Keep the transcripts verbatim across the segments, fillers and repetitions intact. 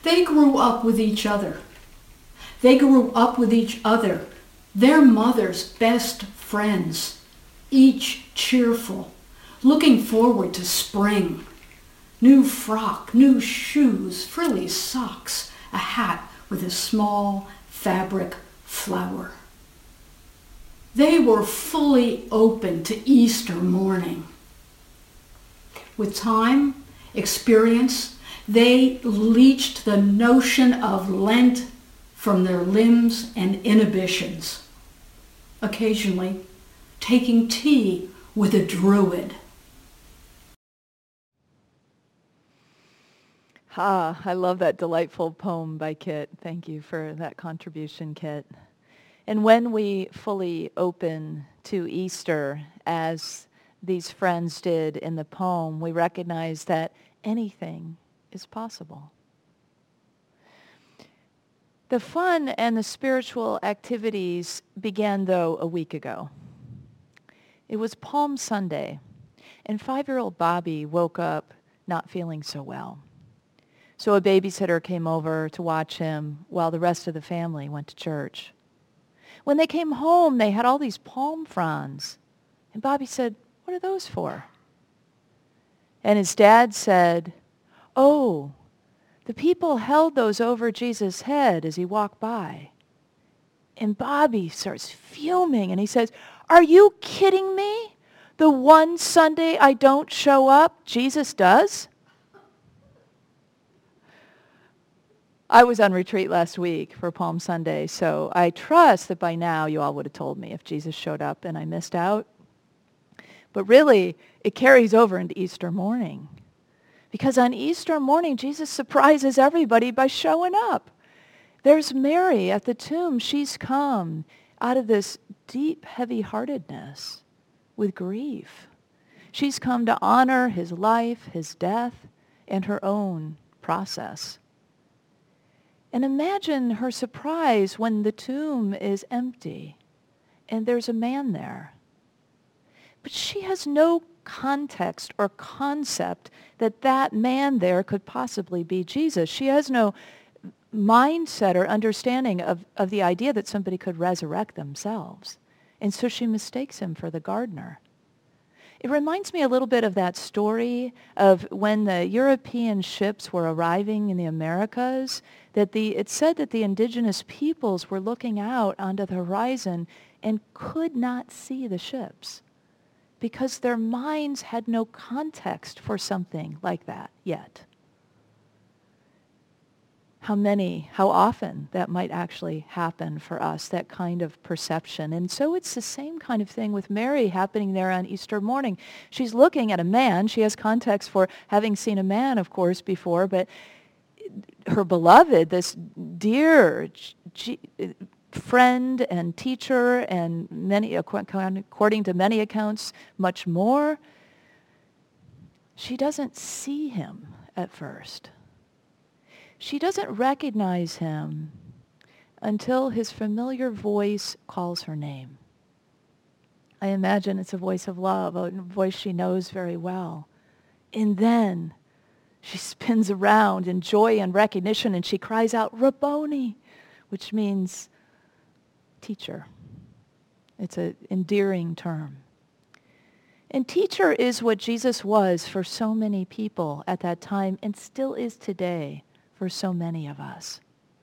They grew up with each other. They grew up with each other, their mother's best friends, each cheerful, looking forward to spring. New frock, new shoes, frilly socks, a hat with a small fabric flower. They were fully open to Easter morning. With time, experience, they leached the notion of Lent from their limbs and inhibitions, occasionally taking tea with a druid. Ah, I love that delightful poem by Kit. Thank you for that contribution, Kit. And when we fully open to Easter, as these friends did in the poem, we recognize that anything is possible. The fun and the spiritual activities began, though, a week ago. It was Palm Sunday, and five-year-old Bobby woke up not feeling so well. So a babysitter came over to watch him while the rest of the family went to church. When they came home, they had all these palm fronds. And Bobby said, "What are those for?" And his dad said, "Oh, the people held those over Jesus' head as he walked by." And Bobby starts fuming and he says, "Are you kidding me? The one Sunday I don't show up, Jesus does?" I was on retreat last week for Palm Sunday, so I trust that by now you all would have told me if Jesus showed up and I missed out. But really, it carries over into Easter morning. Because on Easter morning, Jesus surprises everybody by showing up. There's Mary at the tomb. She's come out of this deep heavy-heartedness with grief. She's come to honor his life, his death, and her own process. And imagine her surprise when the tomb is empty and there's a man there. But she has no context or concept that that man there could possibly be Jesus. She has no mindset or understanding of, of the idea that somebody could resurrect themselves. And so she mistakes him for the gardener. It reminds me a little bit of that story of when the European ships were arriving in the Americas, that the it said that the indigenous peoples were looking out onto the horizon and could not see the ships because their minds had no context for something like that yet. How many, how often that might actually happen for us, that kind of perception. And so it's the same kind of thing with Mary happening there on Easter morning. She's looking at a man. She has context for having seen a man, of course, before, but her beloved, this dear G- friend and teacher, and many, according to many accounts, much more, she doesn't see him at first. She doesn't recognize him until his familiar voice calls her name. I imagine it's a voice of love, a voice she knows very well. And then she spins around in joy and recognition and she cries out, "Rabboni," which means teacher. It's an endearing term. And teacher is what Jesus was for so many people at that time and still is today for so many of us.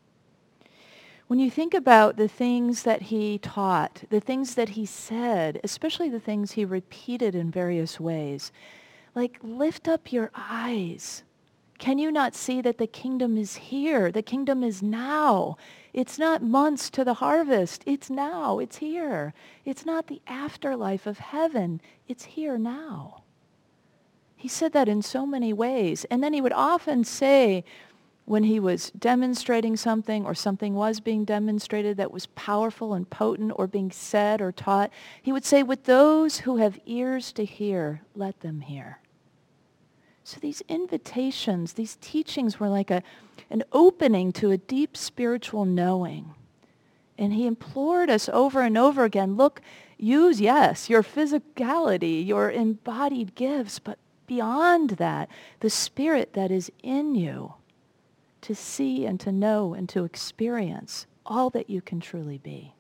When you think about the things that he taught, the things that he said, especially the things he repeated in various ways, like lift up your eyes. Can you not see that the kingdom is here? The kingdom is now. It's not months to the harvest. It's now. It's here. It's not the afterlife of heaven. It's here now. He said that in so many ways. And then he would often say, when he was demonstrating something or something was being demonstrated that was powerful and potent or being said or taught, he would say, "With those who have ears to hear, let them hear." So these invitations, these teachings were like a, an opening to a deep spiritual knowing. And he implored us over and over again, look, use, yes, your physicality, your embodied gifts, but beyond that, the spirit that is in you. to see and to know and to experience all that you can truly be.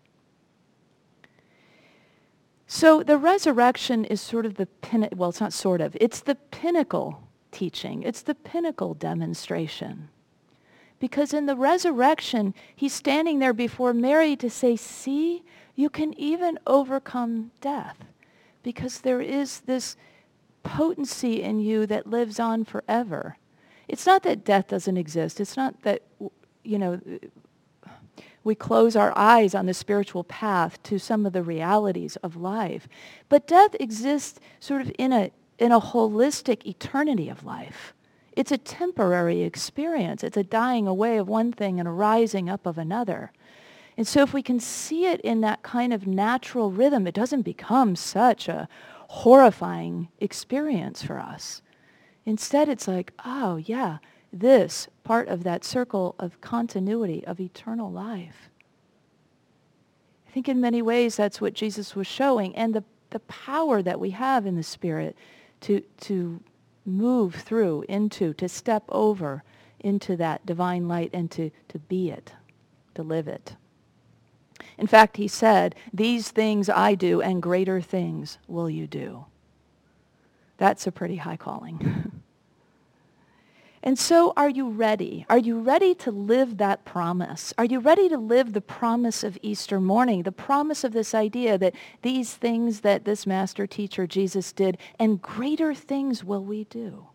So the resurrection is sort of the pin, well, it's not sort of, it's the pinnacle teaching. It's the pinnacle demonstration. Because in the resurrection, he's standing there before Mary to say, see, you can even overcome death. Because there is this potency in you that lives on forever. It's not that death doesn't exist. It's not that, you know, we close our eyes on the spiritual path to some of the realities of life. But death exists sort of in a in a holistic eternity of life. It's a temporary experience. It's a dying away of one thing and a rising up of another. And so if we can see it in that kind of natural rhythm, it doesn't become such a horrifying experience for us. Instead, it's like, oh, yeah, this part of that circle of continuity of eternal life. I think in many ways that's what Jesus was showing, and the, the power that we have in the Spirit to, to move through into, to step over into that divine light and to, to be it, to live it. In fact, he said, these things I do and greater things will you do. That's a pretty high calling. And so are you ready? Are you ready to live that promise? Are you ready to live the promise of Easter morning, the promise of this idea that these things that this master teacher Jesus did and greater things will we do?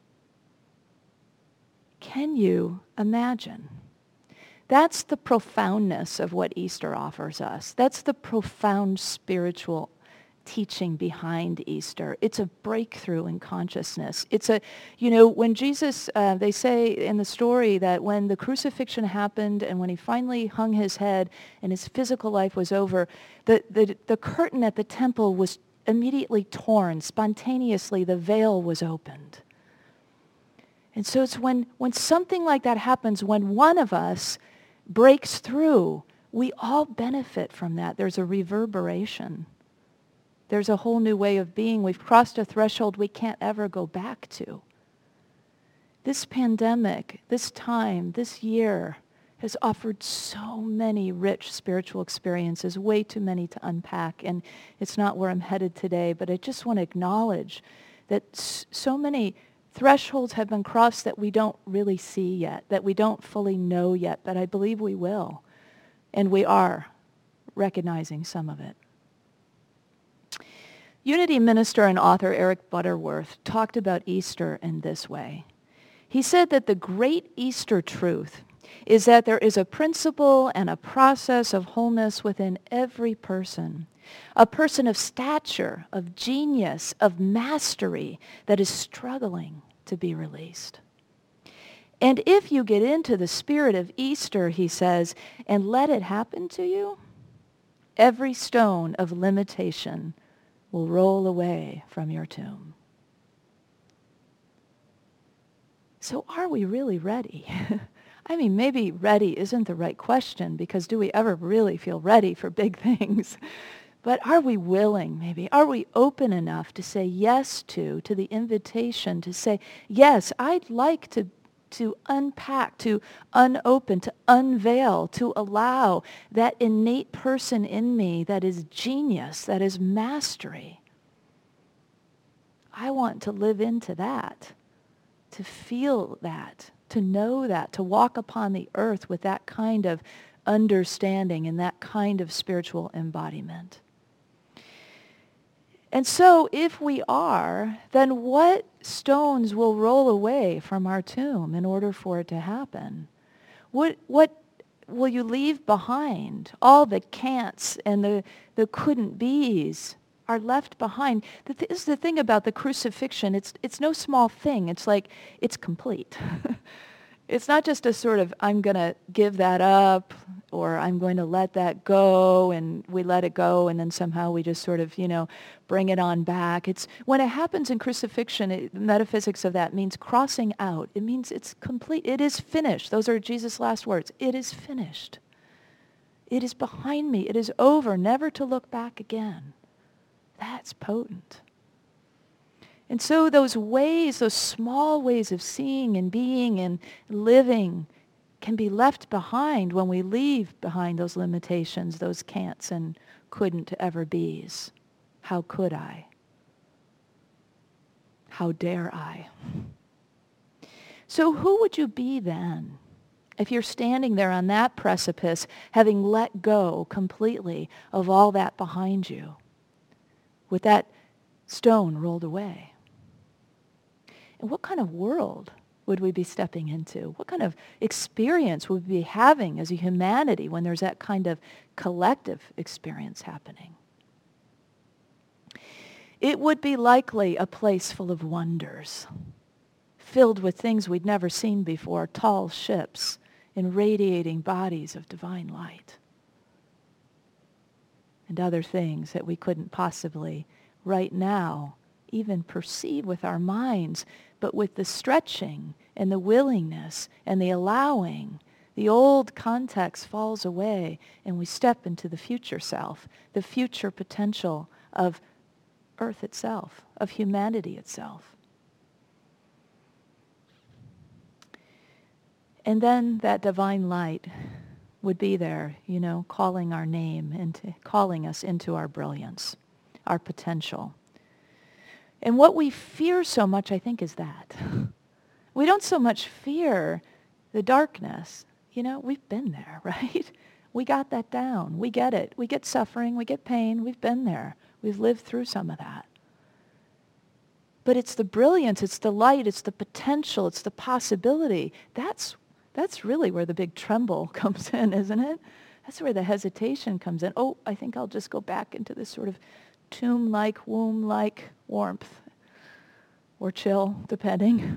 Can you imagine? That's the profoundness of what Easter offers us. That's the profound spiritual teaching behind Easter. It's a breakthrough in consciousness. It's a, you know, when Jesus, uh, they say in the story that when the crucifixion happened and when he finally hung his head and his physical life was over, the, the, the curtain at the temple was immediately torn. Spontaneously, the veil was opened. And so it's when, when something like that happens, when one of us breaks through, we all benefit from that. There's a reverberation. There's a whole new way of being. We've crossed a threshold we can't ever go back to. This pandemic, this time, this year has offered so many rich spiritual experiences, way too many to unpack, and it's not where I'm headed today, but I just want to acknowledge that so many thresholds have been crossed that we don't really see yet, that we don't fully know yet, but I believe we will, and we are recognizing some of it. Unity minister and author Eric Butterworth talked about Easter in this way. He said that the great Easter truth is that there is a principle and a process of wholeness within every person, a person of stature, of genius, of mastery that is struggling to be released. And if you get into the spirit of Easter, he says, and let it happen to you, every stone of limitation will roll away from your tomb. So are we really ready? I mean, maybe ready isn't the right question, because do we ever really feel ready for big things? But are we willing, maybe? Are we open enough to say yes to, to the invitation to say, yes, I'd like to to unpack, to unopen, to unveil, to allow that innate person in me that is genius, that is mastery. I want to live into that, to feel that, to know that, to walk upon the earth with that kind of understanding and that kind of spiritual embodiment. And so if we are, then what stones will roll away from our tomb in order for it to happen? What what will you leave behind? All the can'ts and the, the couldn't be's are left behind. This is the thing about the crucifixion. It's it's no small thing. It's like, it's complete. It's not just a sort of, I'm going to give that up, or I'm going to let that go, and we let it go, and then somehow we just sort of, you know, bring it on back. It's when it happens in crucifixion, it, the metaphysics of that means crossing out. It means it's complete. It is finished. Those are Jesus' last words. It is finished. It is behind me. It is over, never to look back again. That's potent. And so those ways, those small ways of seeing and being and living can be left behind when we leave behind those limitations, those can'ts and couldn't ever be's. How could I? How dare I? So who would you be then? If you're standing there on that precipice, having let go completely of all that behind you, with that stone rolled away. And what kind of world would we be stepping into? What kind of experience would we be having as a humanity when there's that kind of collective experience happening? It would be likely a place full of wonders, filled with things we'd never seen before, tall ships and radiating bodies of divine light, and other things that we couldn't possibly right now even perceive with our minds, but with the stretching and the willingness and the allowing, the old context falls away and we step into the future self, the future potential of Earth itself, of humanity itself. And then that divine light would be there, you know, calling our name and calling us into our brilliance, our potential. And what we fear so much, I think, is that. We don't so much fear the darkness. You know, we've been there, right? We got that down. We get it. We get suffering. We get pain. We've been there. We've lived through some of that. But it's the brilliance, it's the light, it's the potential, it's the possibility. That's that's really where the big tremble comes in, isn't it? That's where the hesitation comes in. Oh, I think I'll just go back into this sort of tomb-like, womb-like warmth or chill, depending.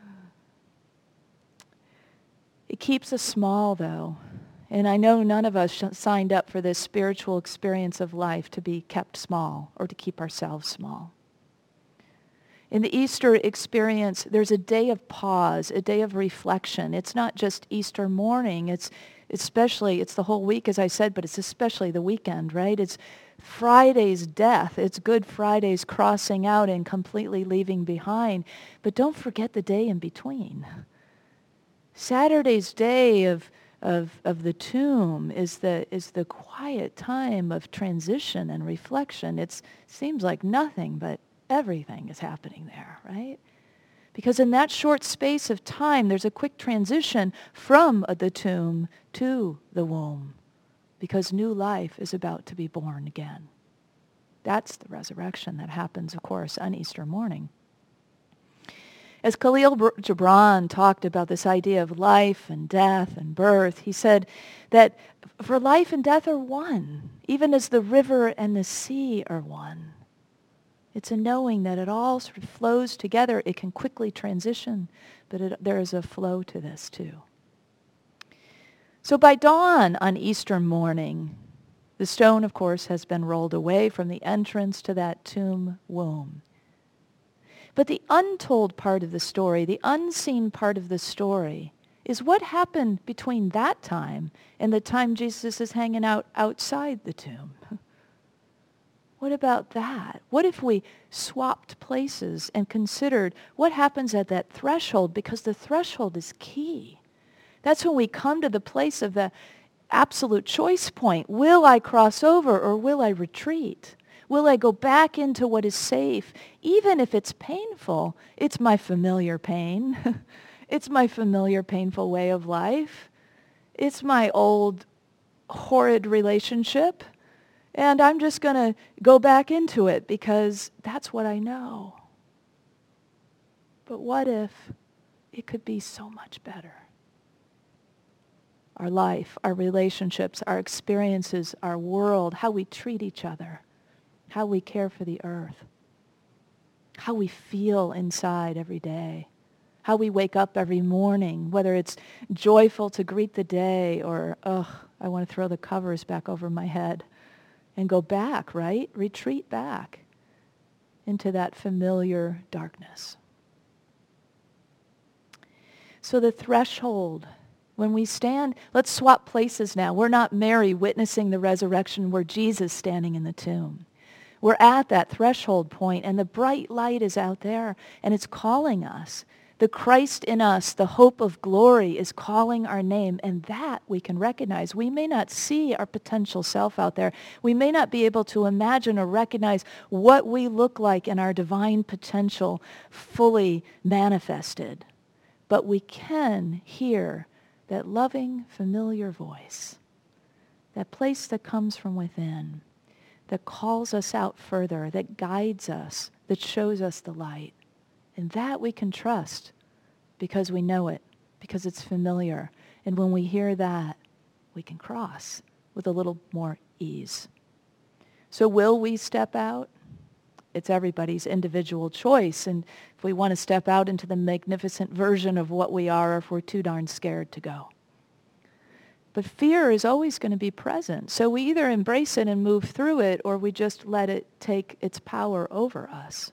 It keeps us small, though. And I know none of us sh- signed up for this spiritual experience of life to be kept small or to keep ourselves small. In the Easter experience, there's a day of pause, a day of reflection. It's not just Easter morning. It's especially, it's the whole week, as I said, but it's especially the weekend, right? It's Friday's death. It's Good Friday's crossing out and completely leaving behind. But don't forget the day in between. Saturday's day of Of, of the tomb is the is the quiet time of transition and reflection. It seems like nothing, but everything is happening there, right? Because in that short space of time, there's a quick transition from the tomb to the womb, because new life is about to be born again. That's the resurrection that happens, of course, on Easter morning. As Khalil Gibran talked about this idea of life and death and birth, he said that for life and death are one, even as the river and the sea are one. It's a knowing that it all sort of flows together. It can quickly transition, but it, there is a flow to this too. So by dawn on Easter morning, the stone, of course, has been rolled away from the entrance to that tomb womb. But the untold part of the story, the unseen part of the story, is what happened between that time and the time Jesus is hanging out outside the tomb. What about that? What if we swapped places and considered what happens at that threshold? Because the threshold is key. That's when we come to the place of the absolute choice point. Will I cross over or will I retreat? Will I go back into what is safe? Even if it's painful, it's my familiar pain. It's my familiar painful way of life. It's my old horrid relationship. And I'm just going to go back into it because that's what I know. But what if it could be so much better? Our life, our relationships, our experiences, our world, how we treat each other, how we care for the earth, how we feel inside every day, how we wake up every morning, whether it's joyful to greet the day or, ugh, I want to throw the covers back over my head and go back, right? Retreat back into that familiar darkness. So the threshold, when we stand, let's swap places now. We're not Mary witnessing the resurrection. We're Jesus standing in the tomb. We're at that threshold point, and the bright light is out there, and it's calling us. The Christ in us, the hope of glory, is calling our name, and that we can recognize. We may not see our potential self out there. We may not be able to imagine or recognize what we look like in our divine potential fully manifested. But we can hear that loving, familiar voice, that place that comes from within, that calls us out further, that guides us, that shows us the light. And that we can trust because we know it, because it's familiar. And when we hear that, we can cross with a little more ease. So will we step out? It's everybody's individual choice. And if we want to step out into the magnificent version of what we are, or if we're too darn scared to go. But fear is always going to be present. So we either embrace it and move through it, or we just let it take its power over us.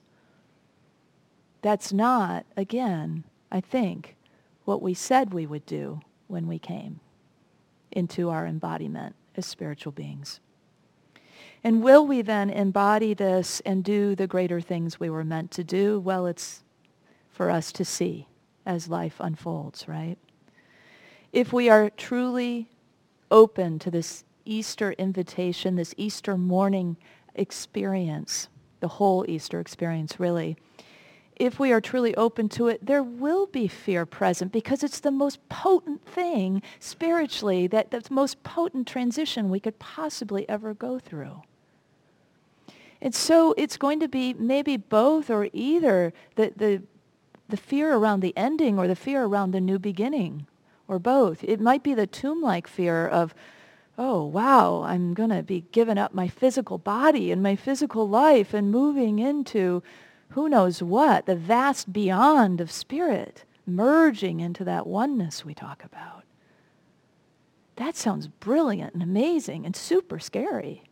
That's not, again, I think, what we said we would do when we came into our embodiment as spiritual beings. And will we then embody this and do the greater things we were meant to do? Well, it's for us to see as life unfolds, right? If we are truly open to this Easter invitation, this Easter morning experience, the whole Easter experience really, if we are truly open to it, there will be fear present because it's the most potent thing spiritually, that the most potent transition we could possibly ever go through. And so it's going to be maybe both or either, the, the, the fear around the ending or the fear around the new beginning, or both. It might be the tomb-like fear of, oh, wow, I'm going to be giving up my physical body and my physical life and moving into who knows what, the vast beyond of spirit, merging into that oneness we talk about. That sounds brilliant and amazing and super scary.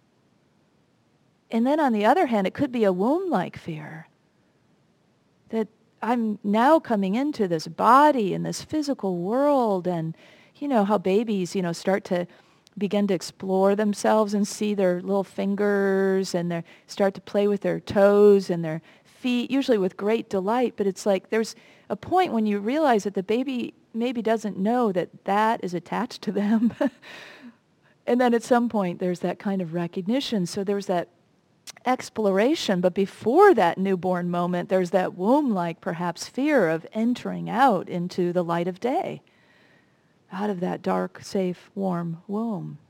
And then on the other hand, it could be a womb-like fear that I'm now coming into this body and this physical world, and you know how babies, you know, start to begin to explore themselves and see their little fingers, and they start to play with their toes and their feet, usually with great delight. But it's like there's a point when you realize that the baby maybe doesn't know that that is attached to them. And then at some point there's that kind of recognition. So there's that exploration, but before that newborn moment, there's that womb-like perhaps fear of entering out into the light of day, out of that dark, safe, warm womb.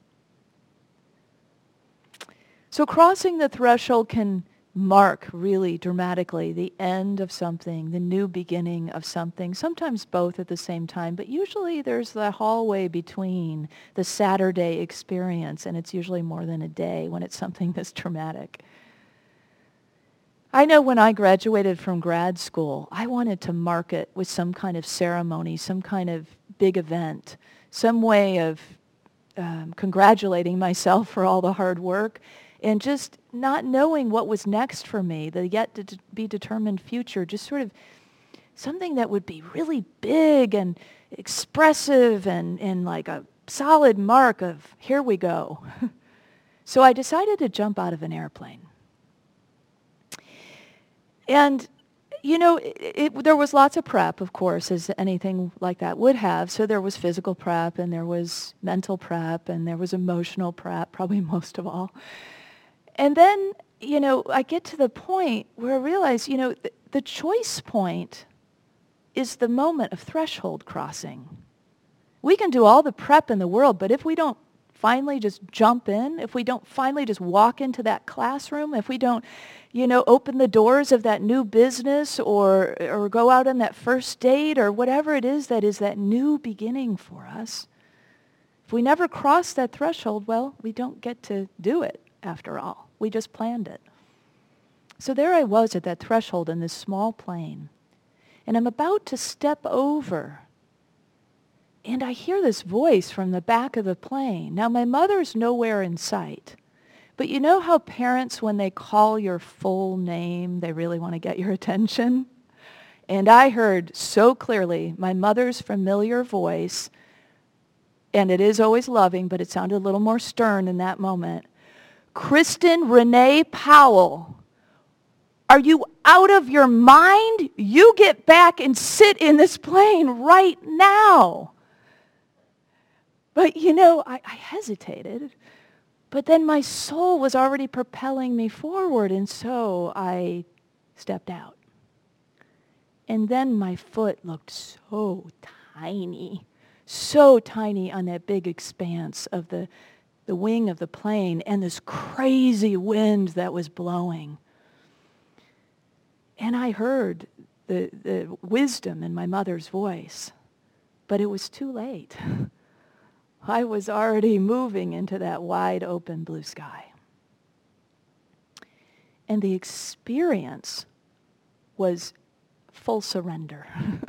So crossing the threshold can mark really dramatically the end of something, the new beginning of something, sometimes both at the same time, but usually there's the hallway between the Saturday experience, and it's usually more than a day when it's something this dramatic. I know when I graduated from grad school, I wanted to mark it with some kind of ceremony, some kind of big event, some way of um, congratulating myself for all the hard work, and just not knowing what was next for me, the yet to be determined future, just sort of something that would be really big and expressive and, and like a solid mark of, here we go. So I decided to jump out of an airplane. And, you know, it, it, there was lots of prep, of course, as anything like that would have. So there was physical prep, and there was mental prep, and there was emotional prep, probably most of all. And then, you know, I get to the point where I realize, you know, th- the choice point is the moment of threshold crossing. We can do all the prep in the world, but if we don't finally just jump in, if we don't finally just walk into that classroom, if we don't, you know, open the doors of that new business or or go out on that first date or whatever it is that is that new beginning for us, if we never cross that threshold, well, we don't get to do it after all. We just planned it. So there I was at that threshold in this small plane, and I'm about to step over, and I hear this voice from the back of the plane. Now, my mother's nowhere in sight, but you know how parents, when they call your full name, they really want to get your attention? And I heard so clearly my mother's familiar voice, and it is always loving, but it sounded a little more stern in that moment. Kristen Renee Powell, Are you out of your mind? You get back and sit in this plane right now. But, you know, I, I hesitated. But then my soul was already propelling me forward, and so I stepped out. And then my foot looked so tiny, so tiny on that big expanse of the, the wing of the plane and this crazy wind that was blowing. And I heard the, the wisdom in my mother's voice, but it was too late. I was already moving into that wide open blue sky. And the experience was full surrender.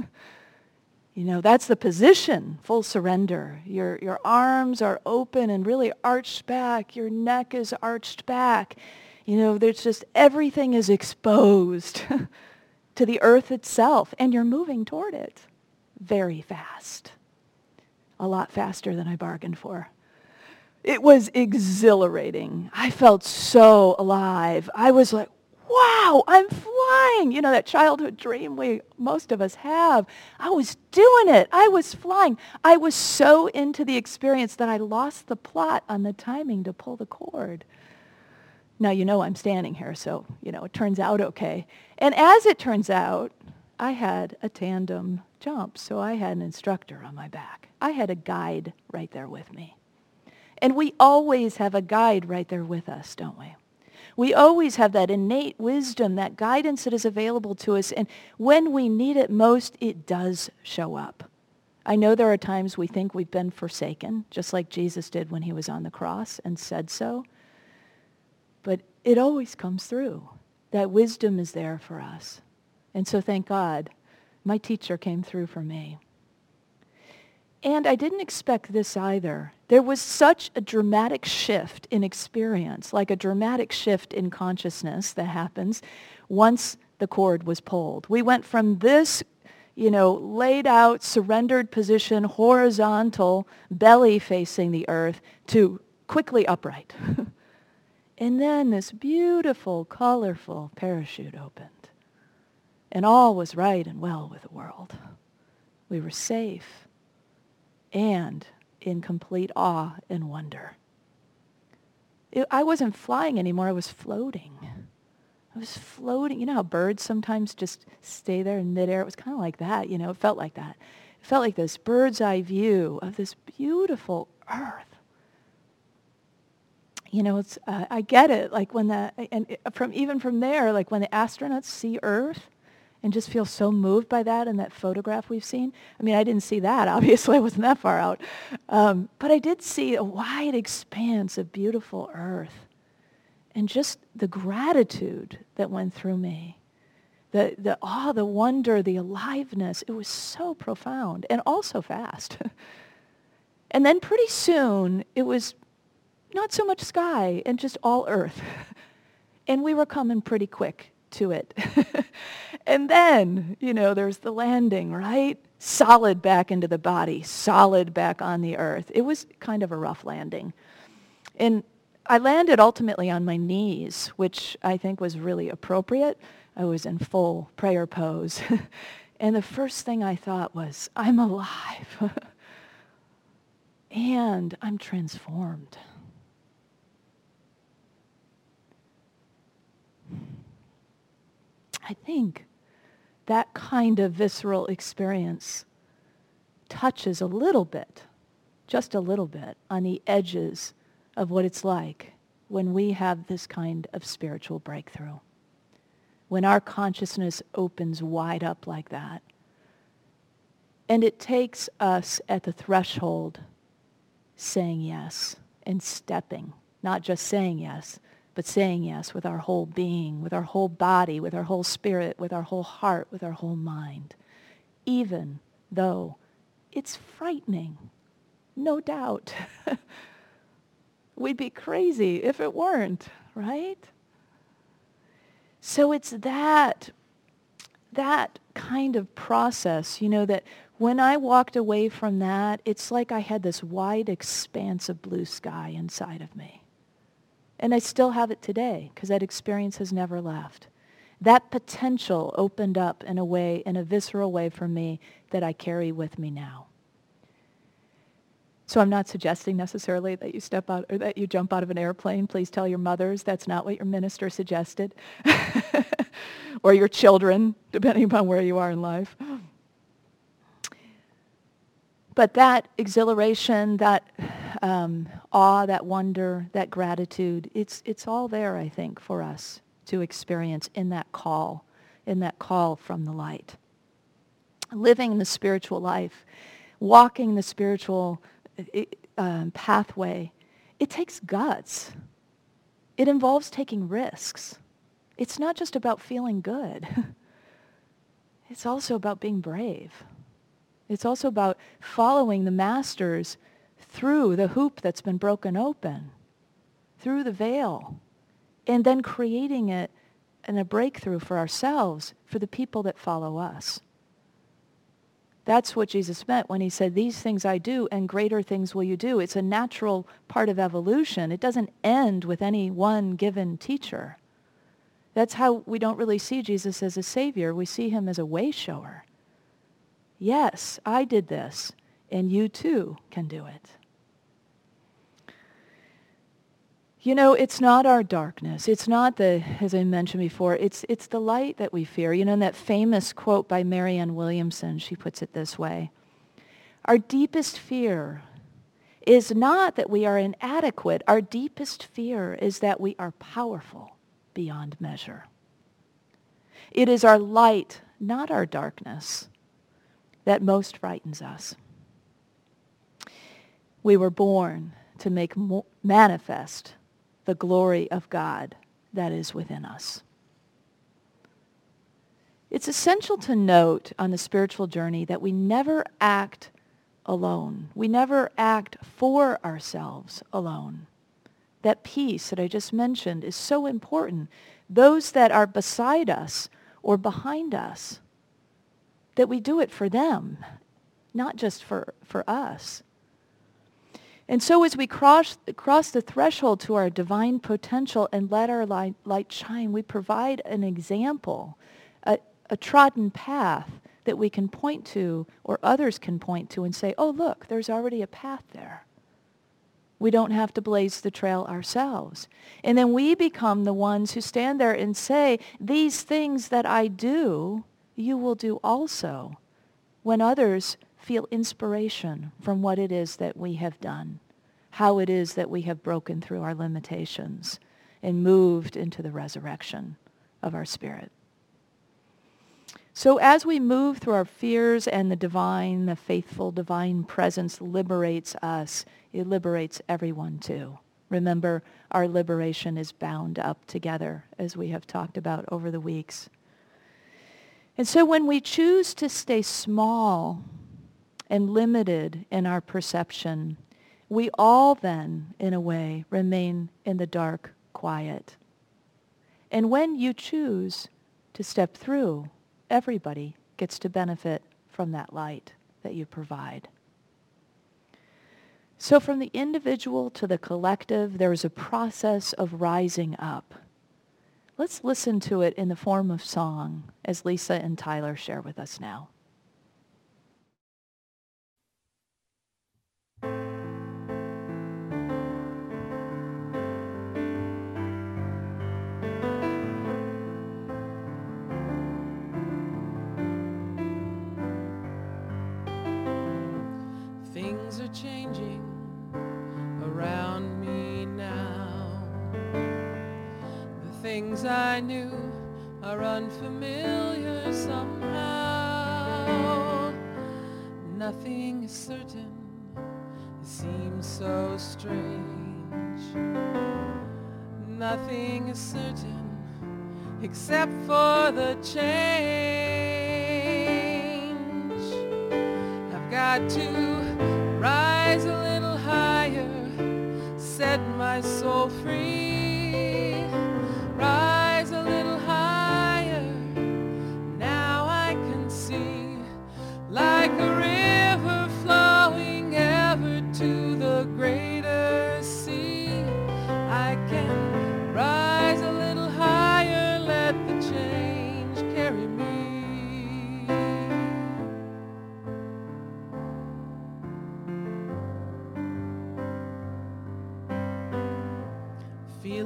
You know, that's the position, full surrender. Your, your arms are open and really arched back. Your neck is arched back. You know, there's just everything is exposed to the earth itself, and you're moving toward it very fast. A lot faster than I bargained for. It was exhilarating. I felt so alive. I was like, wow, I'm flying. You know, that childhood dream we, most of us have. I was doing it. I was flying. I was so into the experience that I lost the plot on the timing to pull the cord. Now, you know I'm standing here, so, you know, it turns out okay. And as it turns out, I had a tandem jump, so I had an instructor on my back. I had a guide right there with me. And we always have a guide right there with us, don't we? We always have that innate wisdom, that guidance that is available to us, and when we need it most, it does show up. I know there are times we think we've been forsaken, just like Jesus did when he was on the cross and said so, but it always comes through. That wisdom is there for us. And so thank God, my teacher came through for me. And I didn't expect this either. There was such a dramatic shift in experience, like a dramatic shift in consciousness that happens once the cord was pulled. We went from this, you know, laid out, surrendered position, horizontal, belly facing the earth, to quickly upright. And then this beautiful, colorful parachute opened. And all was right and well with the world. We were safe and in complete awe and wonder. It, I wasn't flying anymore, I was floating. I was floating. You know how birds sometimes just stay there in midair? It was kind of like that, you know, it felt like that. It felt like this bird's eye view of this beautiful earth. You know, it's, uh, I get it, like when the, and it, from even from there, like when the astronauts see Earth, and just feel so moved by that in that photograph we've seen. I mean, I didn't see that. Obviously, I wasn't that far out. Um, but I did see a wide expanse of beautiful earth. And just the gratitude that went through me. The, the awe, the wonder, the aliveness. It was so profound and also fast. And then pretty soon, it was not so much sky and just all earth. And we were coming pretty quick to it. And then, you know, there's the landing, right? Solid back into the body, solid back on the earth. It was kind of a rough landing. And I landed ultimately on my knees, which I think was really appropriate. I was in full prayer pose. And the first thing I thought was, I'm alive. And I'm transformed. I think that kind of visceral experience touches a little bit, just a little bit, on the edges of what it's like when we have this kind of spiritual breakthrough. When our consciousness opens wide up like that. And it takes us at the threshold saying yes and stepping, not just saying yes, but saying yes with our whole being, with our whole body, with our whole spirit, with our whole heart, with our whole mind, even though it's frightening, no doubt. We'd be crazy if it weren't, right? So it's that, that kind of process, you know, that when I walked away from that, it's like I had this wide expanse of blue sky inside of me. And I still have it today because that experience has never left. That potential opened up in a way, in a visceral way for me that I carry with me now. So I'm not suggesting necessarily that you step out or that you jump out of an airplane. Please tell your mothers that's not what your minister suggested. Or your children, depending upon where you are in life. But that exhilaration, that um, awe, that wonder, that gratitude, it's, it's all there, I think, for us to experience in that call, in that call from the light. Living the spiritual life, walking the spiritual um, pathway, it takes guts. It involves taking risks. It's not just about feeling good. It's also about being brave. It's also about following the masters through the hoop that's been broken open, through the veil, and then creating it and a breakthrough for ourselves, for the people that follow us. That's what Jesus meant when he said, these things I do and greater things will you do. It's a natural part of evolution. It doesn't end with any one given teacher. That's how we don't really see Jesus as a savior. We see him as a way shower. Yes, I did this, and you too can do it. You know, it's not our darkness. It's not the, as I mentioned before, it's it's the light that we fear. You know, in that famous quote by Marianne Williamson, she puts it this way. Our deepest fear is not that we are inadequate. Our deepest fear is that we are powerful beyond measure. It is our light, not our darkness, that most frightens us. We were born to make mo- manifest the glory of God that is within us. It's essential to note on the spiritual journey that we never act alone. We never act for ourselves alone. That peace that I just mentioned is so important. Those that are beside us or behind us, that we do it for them, not just for, for us. And so as we cross, cross the threshold to our divine potential and let our light, light shine, we provide an example, a, a trodden path that we can point to or others can point to and say, oh, look, there's already a path there. We don't have to blaze the trail ourselves. And then we become the ones who stand there and say, these things that I do, you will do also, when others feel inspiration from what it is that we have done, how it is that we have broken through our limitations and moved into the resurrection of our spirit. So as we move through our fears and the divine, the faithful divine presence liberates us, it liberates everyone too. Remember, our liberation is bound up together, as we have talked about over the weeks. And so when we choose to stay small and limited in our perception, we all then, in a way, remain in the dark quiet. And when you choose to step through, everybody gets to benefit from that light that you provide. So from the individual to the collective, there is a process of rising up. Let's listen to it in the form of song, as Lisa and Tyler share with us now. Things are changing around me now. The things I knew are unfamiliar somehow. Nothing is certain, it seems so strange. Nothing is certain except for the change. I've got to rise a little higher, set my soul free. Rise a little higher, now I can see, like a river flowing ever to the greater sea. I can rise a little higher, let the change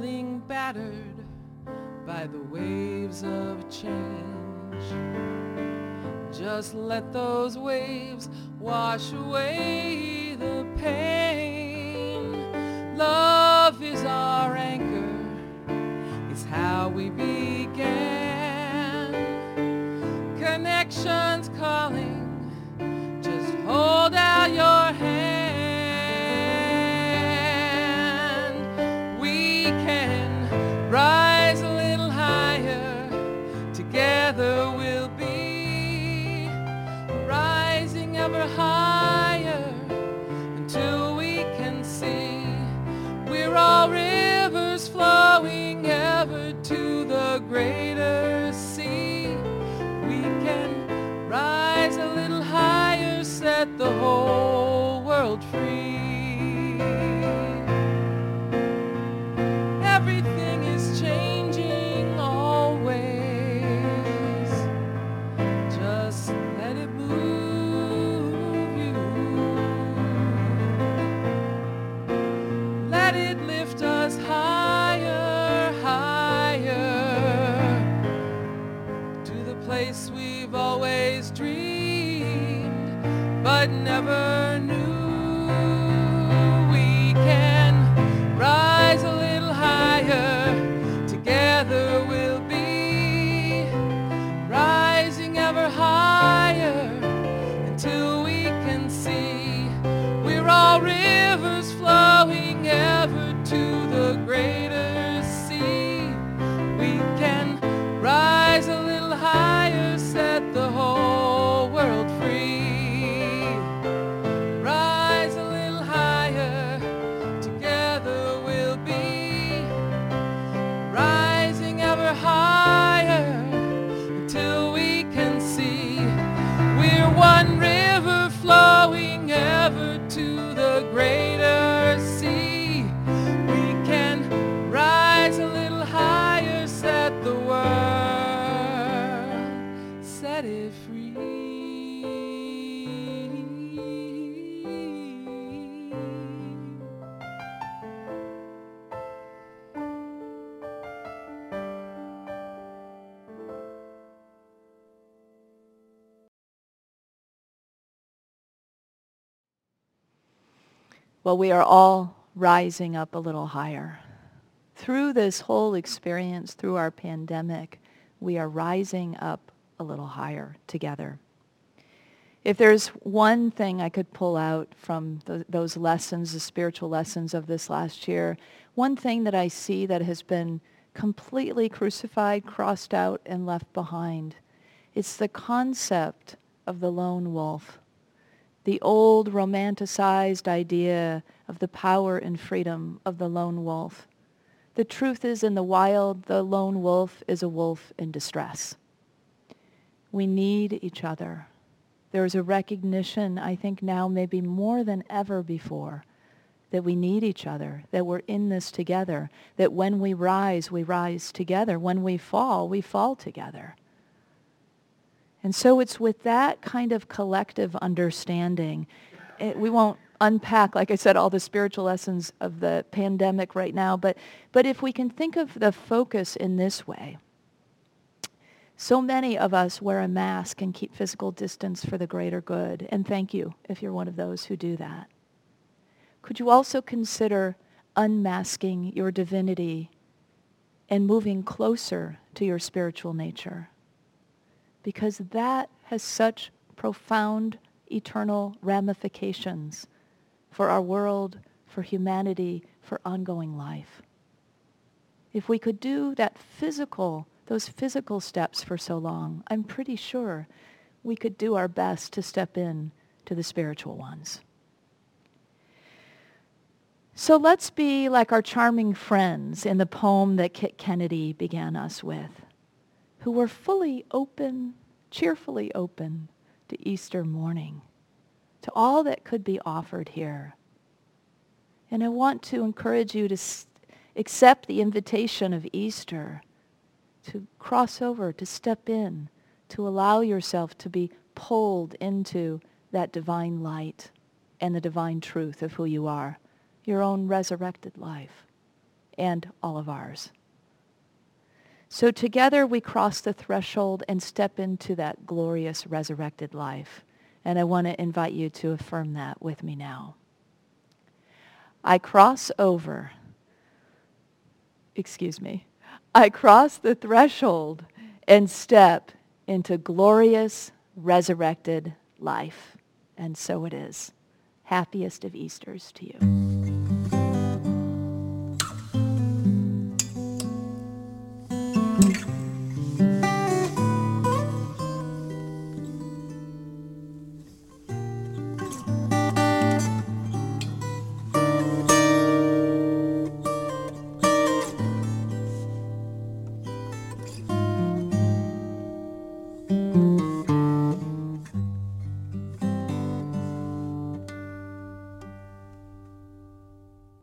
feeling battered by the waves of change. Just let those waves wash away the pain. Love is our anchor, it's how we began. Connections calling, just hold out your hand. We can rise a little higher, together we'll be rising ever higher until we can see we're all rivers flowing ever to the greater sea. We can rise a little higher, set the whole world free. Everything is changing always. Just let it move you. Let it lift us higher, higher, to the place we've always dreamed, but never knew. We can rise a little higher, together we'll be rising ever higher until we can see we're all rivers flowing ever to the greater sea. We can rise a little higher, set the whole world free. Rise a little higher, together we'll be rising ever higher until we can see we're one river flowing ever to the greater sea. We can rise a little higher, set the world, set it free. Well, we are all rising up a little higher. Through this whole experience, through our pandemic, we are rising up a little higher together. If there's one thing I could pull out from th- those lessons, the spiritual lessons of this last year, one thing that I see that has been completely crucified, crossed out, and left behind, it's the concept of the lone wolf. The old romanticized idea of the power and freedom of the lone wolf. The truth is, in the wild, the lone wolf is a wolf in distress. We need each other. There is a recognition, I think now maybe more than ever before, that we need each other, that we're in this together, that when we rise, we rise together. When we fall, we fall together. And so it's with that kind of collective understanding, it, we won't unpack, like I said, all the spiritual lessons of the pandemic right now, but, but if we can think of the focus in this way, so many of us wear a mask and keep physical distance for the greater good, and thank you if you're one of those who do that. Could you also consider unmasking your divinity and moving closer to your spiritual nature? Because that has such profound eternal ramifications for our world, for humanity, for ongoing life. If we could do that physical, those physical steps for so long, I'm pretty sure we could do our best to step in to the spiritual ones. So let's be like our charming friends in the poem that Kit Kennedy began us with, who were fully open, cheerfully open to Easter morning, to all that could be offered here. And I want to encourage you to s- accept the invitation of Easter, to cross over, to step in, to allow yourself to be pulled into that divine light and the divine truth of who you are, your own resurrected life. and all of ours. So together we cross the threshold and step into that glorious resurrected life. And I want to invite you to affirm that with me now. I cross over, excuse me, I cross the threshold and step into glorious resurrected life. And so it is. Happiest of Easters to you.